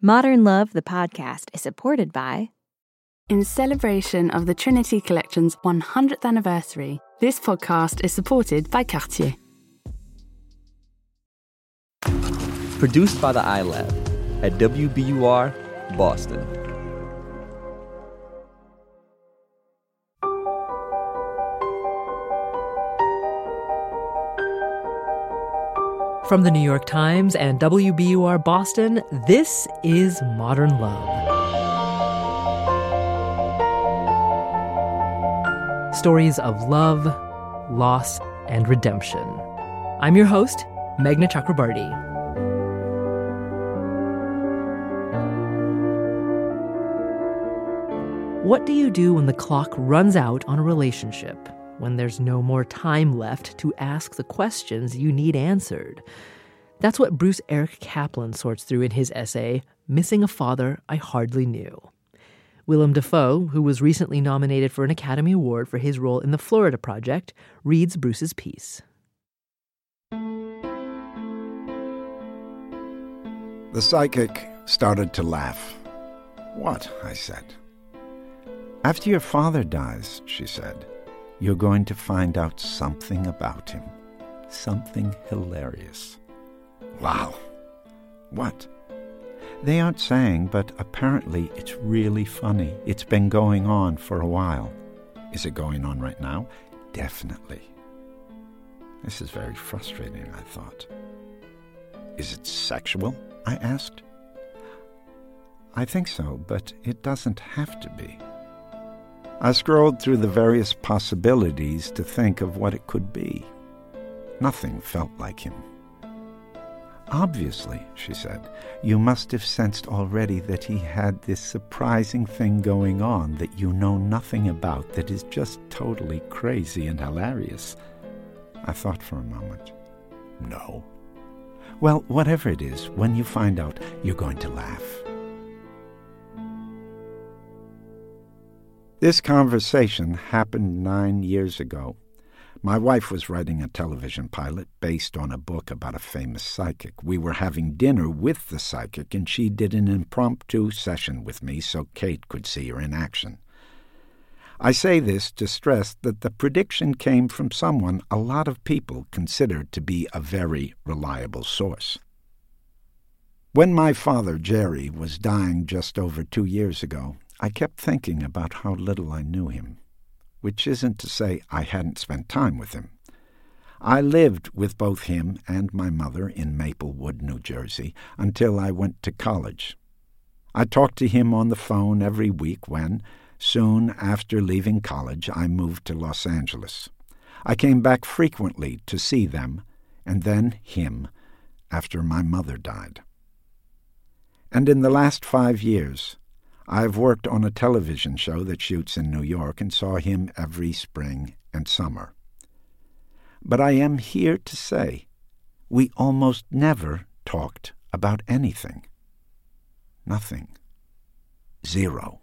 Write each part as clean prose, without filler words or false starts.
Modern Love, the podcast, is supported by... In celebration of the Trinity Collection's 100th anniversary, this podcast is supported by Cartier. Produced by the iLab at WBUR, Boston. From the New York Times and WBUR Boston, this is Modern Love. Stories of love, loss, and redemption. I'm your host, Meghna Chakrabarti. What do you do when the clock runs out on a relationship? When there's no more time left to ask the questions you need answered? That's what Bruce Eric Kaplan sorts through in his essay, Missing a Father I Hardly Knew. Willem Dafoe, who was recently nominated for an Academy Award for his role in The Florida Project, reads Bruce's piece. The psychic started to laugh. "What?" I said. "After your father dies," she said, "you're going to find out something about him. Something hilarious." "Wow." "What?" "They aren't saying, but apparently it's really funny. It's been going on for a while." "Is it going on right now?" "Definitely." This is very frustrating, I thought. "Is it sexual?" I asked. "I think so, but it doesn't have to be." I scrolled through the various possibilities to think of what it could be. Nothing felt like him. "Obviously," she said, "you must have sensed already that he had this surprising thing going on that you know nothing about that is just totally crazy and hilarious." I thought for a moment. "No." "Well, whatever it is, when you find out, you're going to laugh." This conversation happened 9 years ago. My wife was writing a television pilot based on a book about a famous psychic. We were having dinner with the psychic, and she did an impromptu session with me so Kate could see her in action. I say this to stress that the prediction came from someone a lot of people considered to be a very reliable source. When my father, Jerry, was dying just over 2 years ago, I kept thinking about how little I knew him, which isn't to say I hadn't spent time with him. I lived with both him and my mother in Maplewood, New Jersey, until I went to college. I talked to him on the phone every week when, soon after leaving college, I moved to Los Angeles. I came back frequently to see them, and then him, after my mother died. And in the last 5 years, I've worked on a television show that shoots in New York and saw him every spring and summer. But I am here to say we almost never talked about anything. Nothing. Zero.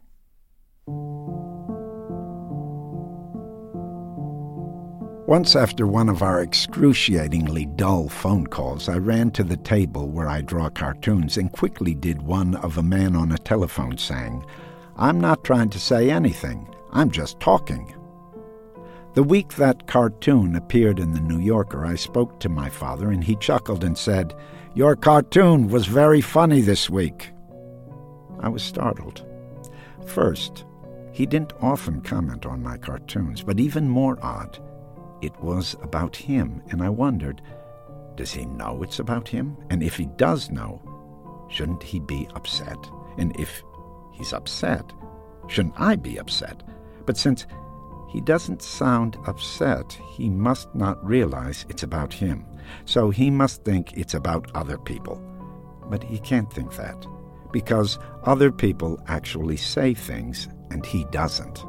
Once after one of our excruciatingly dull phone calls, I ran to the table where I draw cartoons and quickly did one of a man on a telephone saying, "I'm not trying to say anything, I'm just talking." The week that cartoon appeared in the New Yorker, I spoke to my father and he chuckled and said, "Your cartoon was very funny this week." I was startled. First, he didn't often comment on my cartoons, but even more odd, it was about him, and I wondered, does he know it's about him? And if he does know, shouldn't he be upset? And if he's upset, shouldn't I be upset? But since he doesn't sound upset, he must not realize it's about him. So he must think it's about other people. But he can't think that, because other people actually say things, and he doesn't.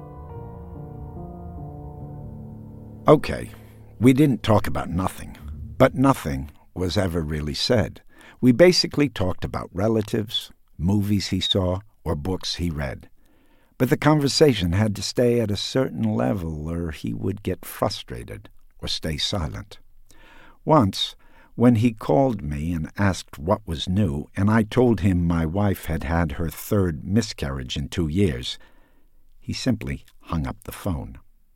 Okay, we didn't talk about nothing, but nothing was ever really said. We basically talked about relatives, movies he saw, or books he read. But the conversation had to stay at a certain level or he would get frustrated or stay silent. Once, When he called me and asked what was new, and I told him my wife had had her third miscarriage in 2 years, he simply hung up the phone.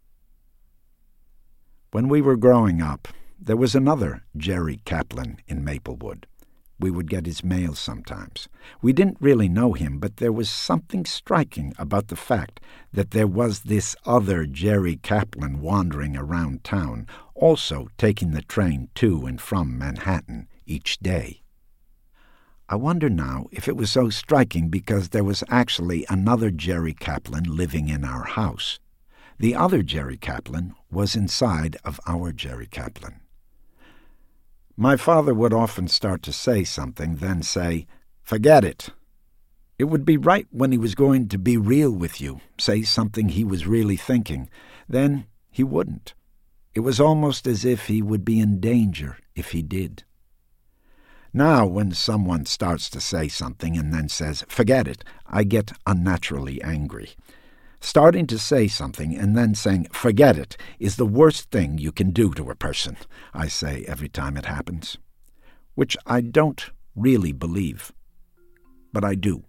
When we were growing up, there was another Jerry Kaplan in Maplewood. We would get his mail sometimes. We didn't really know him, but there was something striking about the fact that there was this other Jerry Kaplan wandering around town, also taking the train to and from Manhattan each day. I wonder now if it was so striking because there was actually another Jerry Kaplan living in our house. The other Jerry Kaplan was inside of our Jerry Kaplan. My father would often start to say something, then say, "Forget it." It would be right when he was going to be real with you, say something he was really thinking. Then he wouldn't. It was almost as if he would be in danger if he did. Now, when someone starts to say something and then says, "Forget it," I get unnaturally angry. Starting to say something and then saying, "Forget it," is the worst thing you can do to a person, I say every time it happens. Which I don't really believe, but I do.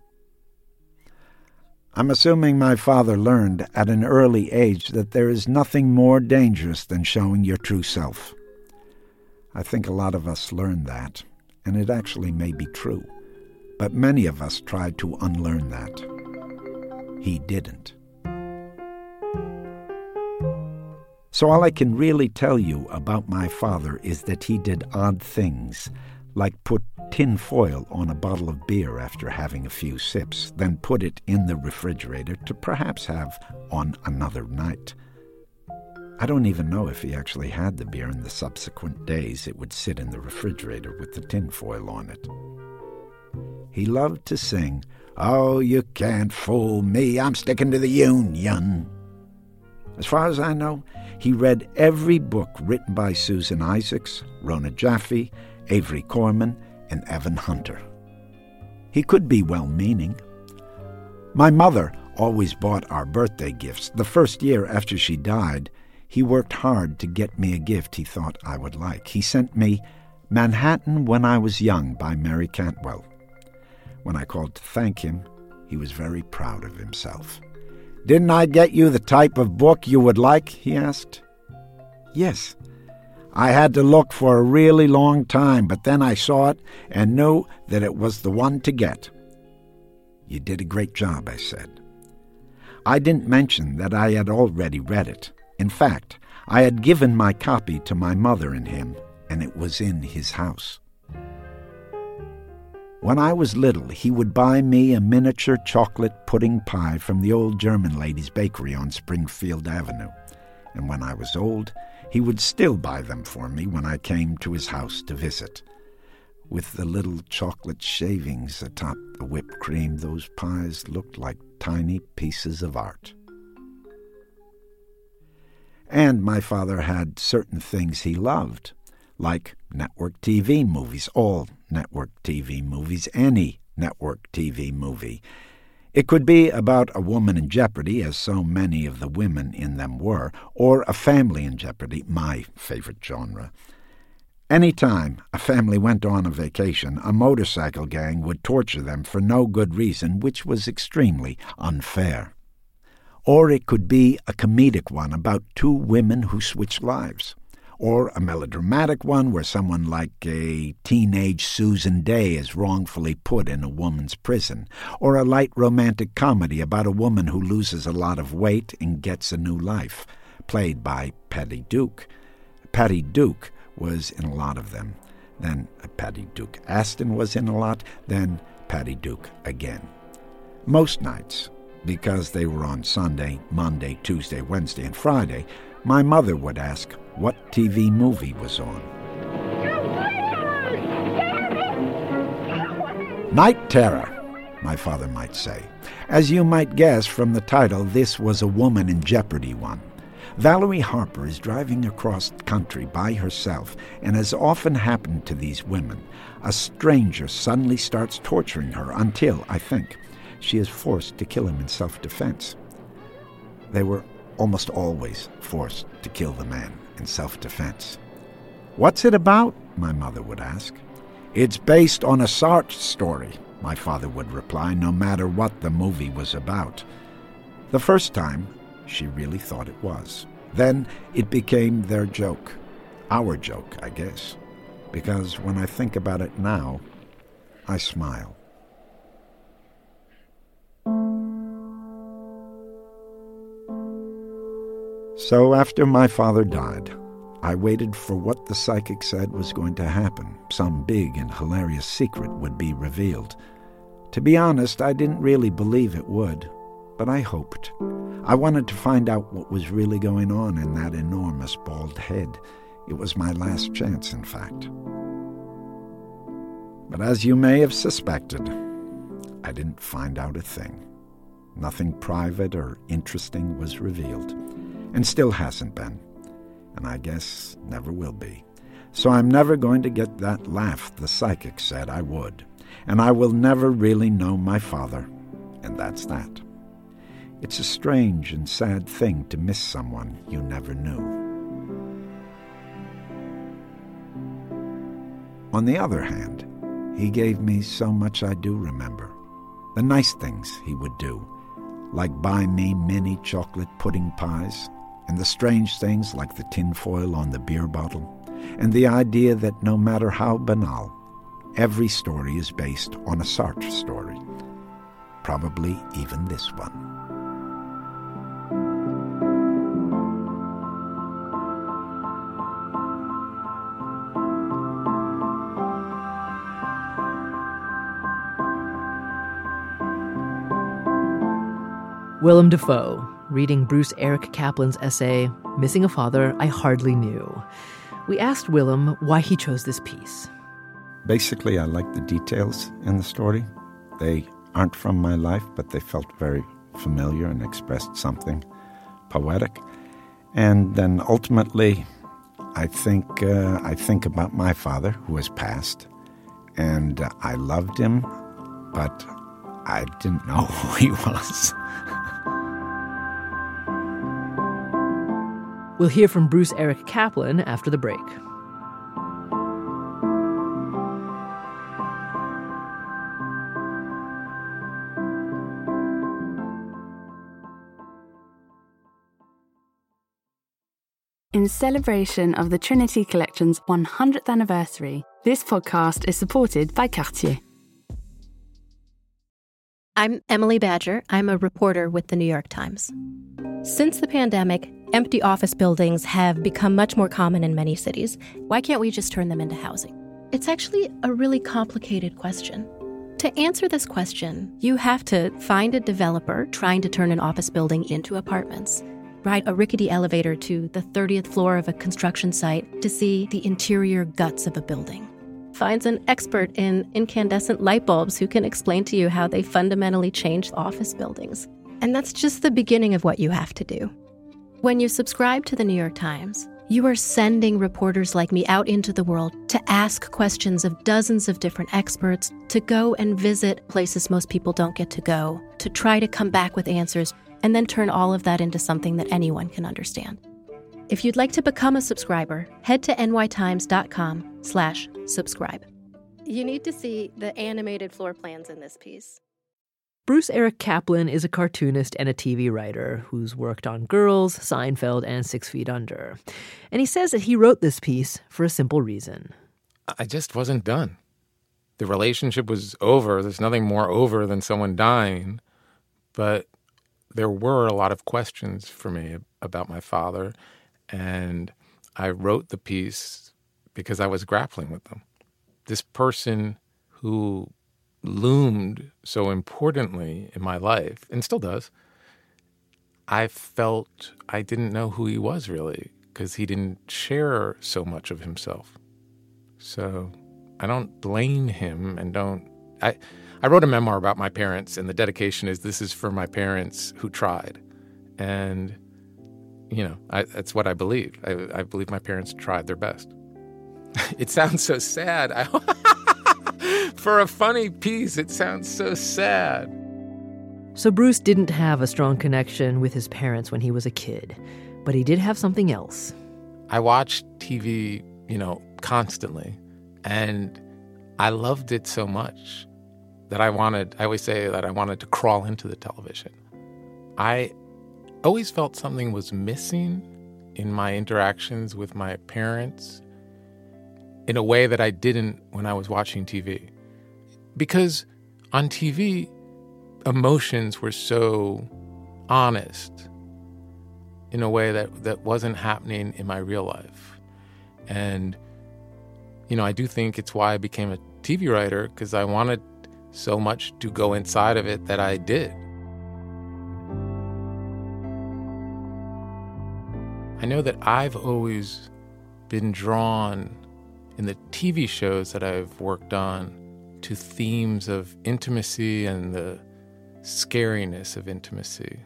I'm assuming my father learned at an early age that there is nothing more dangerous than showing your true self. I think a lot of us learn that, and it actually may be true, but many of us tried to unlearn that. He didn't. So all I can really tell you about my father is that he did odd things, like put tin foil on a bottle of beer after having a few sips, then put it in the refrigerator to perhaps have on another night. I don't even know if he actually had the beer in the subsequent days it would sit in the refrigerator with the tin foil on it. He loved to sing, "Oh, you can't fool me, I'm sticking to the Union." As far as I know, he read every book written by Susan Isaacs, Rona Jaffe, Avery Corman, and Evan Hunter. He could be well-meaning. My mother always bought our birthday gifts. The first year after she died, he worked hard to get me a gift he thought I would like. He sent me Manhattan When I Was Young by Mary Cantwell. When I called to thank him, he was very proud of himself. "Didn't I get you the type of book you would like?" he asked. "Yes. I had to look for a really long time, but then I saw it and knew that it was the one to get." "You did a great job," I said. I didn't mention that I had already read it. In fact, I had given my copy to my mother and him, and it was in his house. When I was little, he would buy me a miniature chocolate pudding pie from the old German lady's bakery on Springfield Avenue. And when I was old, he would still buy them for me when I came to his house to visit. With the little chocolate shavings atop the whipped cream, those pies looked like tiny pieces of art. And my father had certain things he loved, like network TV movies, all network TV movies, any network TV movie. It could be about a woman in jeopardy, as so many of the women in them were, or a family in jeopardy, my favorite genre. Any time a family went on a vacation, a motorcycle gang would torture them for no good reason, which was extremely unfair. Or it could be a comedic one about two women who switched lives. Or a melodramatic one where someone like a teenage Susan Day is wrongfully put in a woman's prison. Or a light romantic comedy about a woman who loses a lot of weight and gets a new life, played by Patty Duke. Patty Duke was in a lot of them. Then Patty Duke Aston was in a lot, then Patty Duke again. Most nights, because they were on Sunday, Monday, Tuesday, Wednesday, and Friday, my mother would ask what TV movie was on. Night Terror, my father might say. As you might guess from the title, this was a woman in jeopardy one. Valerie Harper is driving across country by herself, and as often happened to these women, a stranger suddenly starts torturing her until, I think, she is forced to kill him in self-defense. They were almost always forced to kill the man in self-defense. What's it about? my mother would ask. It's based on a Sartre story, my father would reply, no matter what the movie was about. The first time, she really thought it was. Then it became their joke. Our joke, I guess. Because when I think about it now, I smile. So after my father died, I waited for what the psychic said was going to happen. Some big and hilarious secret would be revealed. To be honest, I didn't really believe it would, but I hoped. I wanted to find out what was really going on in that enormous bald head. It was my last chance, in fact. But as you may have suspected, I didn't find out a thing. Nothing private or interesting was revealed, and still hasn't been, and I guess never will be. So I'm never going to get that laugh the psychic said I would, and I will never really know my father, and that's that. It's a strange and sad thing to miss someone you never knew. On the other hand, he gave me so much I do remember. The nice things he would do, like buy me mini chocolate pudding pies, and the strange things like the tinfoil on the beer bottle, and the idea that no matter how banal, every story is based on a Sartre story. Probably even this one. Willem Dafoe, reading Bruce Eric Kaplan's essay, Missing a Father I Hardly Knew. We asked Willem why he chose this piece. Basically, I like the details in the story. They aren't from my life, but they felt very familiar and expressed something poetic. And then ultimately, I think about my father, who has passed, and I loved him, but I didn't know who he was. We'll hear from Bruce Eric Kaplan after the break. In celebration of the Trinity Collection's 100th anniversary, this podcast is supported by Cartier. I'm Emily Badger. I'm a reporter with the New York Times. Since the pandemic, empty office buildings have become much more common in many cities. Why can't we just turn them into housing? It's actually a really complicated question. To answer this question, you have to find a developer trying to turn an office building into apartments, ride a rickety elevator to the 30th floor of a construction site to see the interior guts of a building, finds an expert in incandescent light bulbs who can explain to you how they fundamentally change office buildings. And that's just the beginning of what you have to do. When you subscribe to the New York Times, you are sending reporters like me out into the world to ask questions of dozens of different experts, to go and visit places most people don't get to go, to try to come back with answers, and then turn all of that into something that anyone can understand. If you'd like to become a subscriber, head to nytimes.com/subscribe. You need to see the animated floor plans in this piece. Bruce Eric Kaplan is a cartoonist and a TV writer who's worked on Girls, Seinfeld, and 6 Feet Under. And he says that he wrote this piece for a simple reason. I just wasn't done. The relationship was over. There's nothing more over than someone dying. But there were a lot of questions for me about my father. And I wrote the piece because I was grappling with them. This person who loomed so importantly in my life, and still does, I felt I didn't know who he was really, because he didn't share so much of himself. So I don't blame him, and I wrote a memoir about my parents, and the dedication is, this is for my parents who tried. And, that's what I believe. I believe my parents tried their best. It sounds so sad. For a funny piece, it sounds so sad. So Bruce didn't have a strong connection with his parents when he was a kid, but he did have something else. I watched TV, constantly. And I loved it so much that I always say that I wanted to crawl into the television. I always felt something was missing in my interactions with my parents in a way that I didn't when I was watching TV. Because on TV, emotions were so honest in a way that wasn't happening in my real life. And, I do think it's why I became a TV writer, because I wanted so much to go inside of it that I did. I know that I've always been drawn in the TV shows that I've worked on to themes of intimacy and the scariness of intimacy.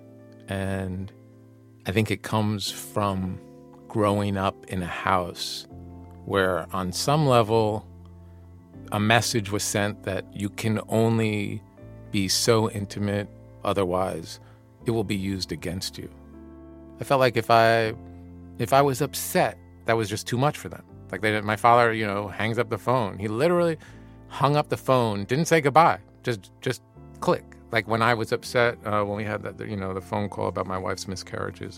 And I think it comes from growing up in a house where on some level a message was sent that you can only be so intimate, otherwise it will be used against you. I felt like if I was upset, that was just too much for them. Like my father, hangs up the phone. He literally hung up the phone, didn't say goodbye, just click. Like when I was upset, when we had that, the phone call about my wife's miscarriages,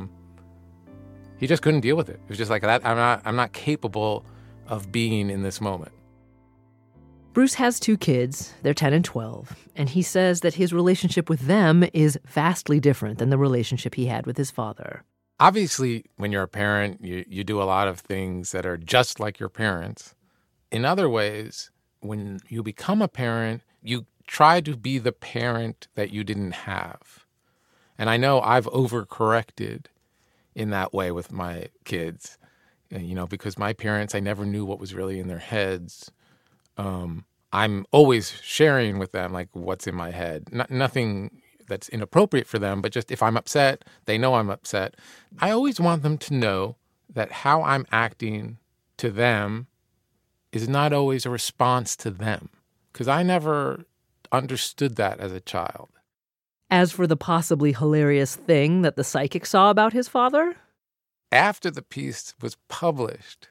he just couldn't deal with it. It was just like that. I'm not capable of being in this moment. Bruce has 2 kids. They're 10 and 12. And he says that his relationship with them is vastly different than the relationship he had with his father. Obviously, when you're a parent, you do a lot of things that are just like your parents. In other ways, when you become a parent, you try to be the parent that you didn't have. And I know I've overcorrected in that way with my kids, because my parents, I never knew what was really in their heads. I'm always sharing with them, like, what's in my head. Nothing that's inappropriate for them, but just if I'm upset, they know I'm upset. I always want them to know that how I'm acting to them is not always a response to them, because I never understood that as a child. As for the possibly hilarious thing that the psychic saw about his father? After the piece was published,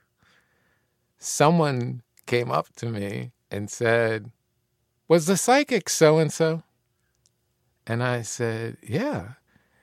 someone came up to me and said, "Was the psychic so-and-so?" And I said, "Yeah."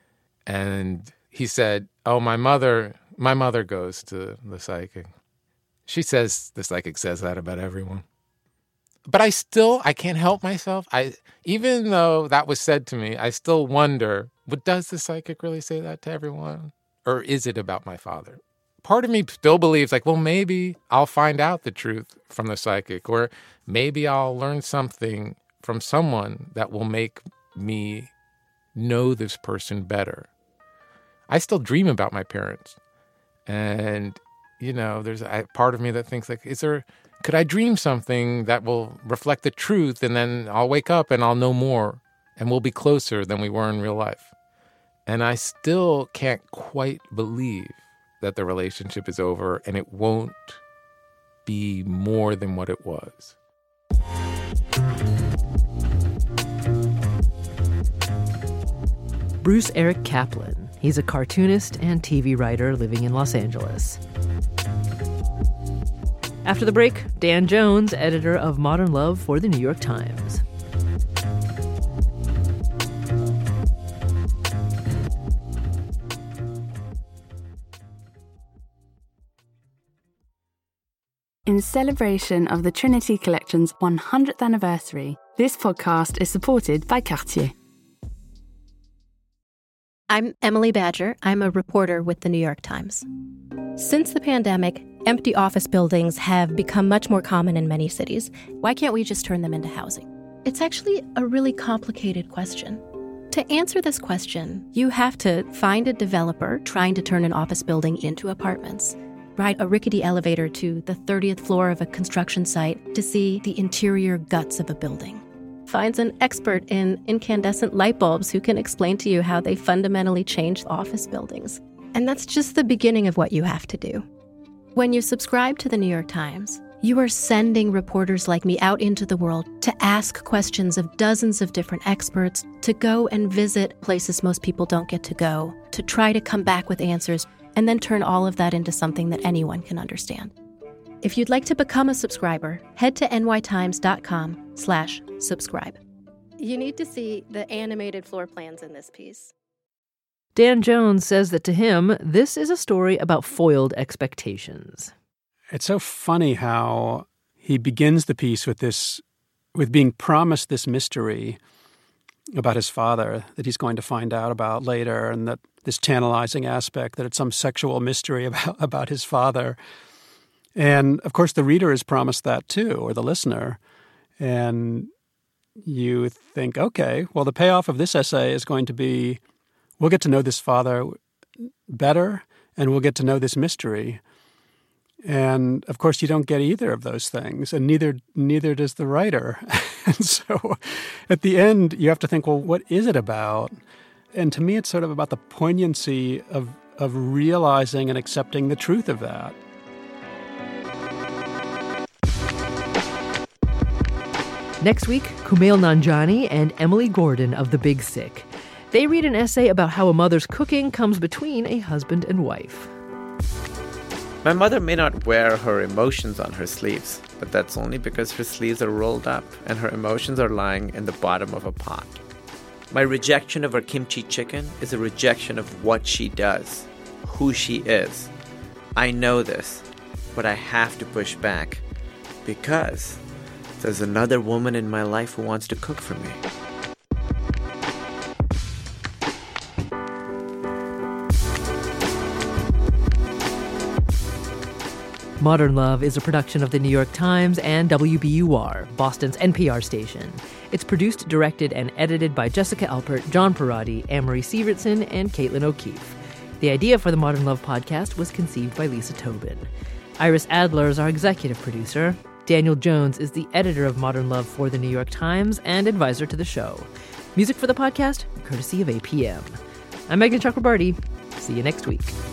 And he said, "Oh, my mother goes to the psychic. She says the psychic says that about everyone." But I can't help myself. Even though that was said to me, I still wonder, but does the psychic really say that to everyone? Or is it about my father? Part of me still believes, well, maybe I'll find out the truth from the psychic, or maybe I'll learn something from someone that will make me know this person better. I still dream about my parents. And, there's a part of me that thinks, could I dream something that will reflect the truth, and then I'll wake up and I'll know more and we'll be closer than we were in real life? And I still can't quite believe that the relationship is over and it won't be more than what it was. Bruce Eric Kaplan. He's a cartoonist and TV writer living in Los Angeles. After the break, Dan Jones, editor of Modern Love for the New York Times. In celebration of the Trinity Collection's 100th anniversary, this podcast is supported by Cartier. I'm Emily Badger. I'm a reporter with the New York Times. Since the pandemic, empty office buildings have become much more common in many cities. Why can't we just turn them into housing? It's actually a really complicated question. To answer this question, you have to find a developer trying to turn an office building into apartments, ride a rickety elevator to the 30th floor of a construction site to see the interior guts of a building, finds an expert in incandescent light bulbs who can explain to you how they fundamentally change office buildings. And that's just the beginning of what you have to do. When you subscribe to the New York Times, you are sending reporters like me out into the world to ask questions of dozens of different experts, to go and visit places most people don't get to go, to try to come back with answers, and then turn all of that into something that anyone can understand. If you'd like to become a subscriber, head to nytimes.com/subscribe. You need to see the animated floor plans in this piece. Dan Jones says that to him, this is a story about foiled expectations. It's so funny how he begins the piece with being promised this mystery about his father that he's going to find out about later, and that this tantalizing aspect, that it's some sexual mystery about his father. And, of course, the reader is promised that too, or the listener. And you think, okay, well, the payoff of this essay is going to be, we'll get to know this father better, and we'll get to know this mystery. And, of course, you don't get either of those things, and neither does the writer. And so at the end, you have to think, well, what is it about? And to me, it's sort of about the poignancy of realizing and accepting the truth of that. Next week, Kumail Nanjiani and Emily Gordon of The Big Sick. They read an essay about how a mother's cooking comes between a husband and wife. My mother may not wear her emotions on her sleeves, but that's only because her sleeves are rolled up and her emotions are lying in the bottom of a pot. My rejection of her kimchi chicken is a rejection of what she does, who she is. I know this, but I have to push back because there's another woman in my life who wants to cook for me. Modern Love is a production of The New York Times and WBUR, Boston's NPR station. It's produced, directed, and edited by Jessica Alpert, John Parati, Amory Sievertson, and Caitlin O'Keefe. The idea for the Modern Love podcast was conceived by Lisa Tobin. Iris Adler is our executive producer. Daniel Jones is the editor of Modern Love for The New York Times and advisor to the show. Music for the podcast, courtesy of APM. I'm Megan Chakrabarty. See you next week.